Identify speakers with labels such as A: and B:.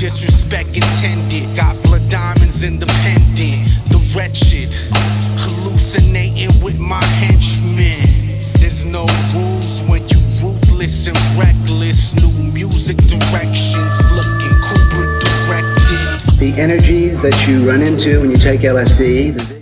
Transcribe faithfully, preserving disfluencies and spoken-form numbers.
A: disrespect intended. Got blood diamonds independent. The wretched, hallucinating with my henchmen. There's no rules when you ruthless and reckless. New music directions, looking Kubrick directed.
B: The energies that you run into when you take L S D.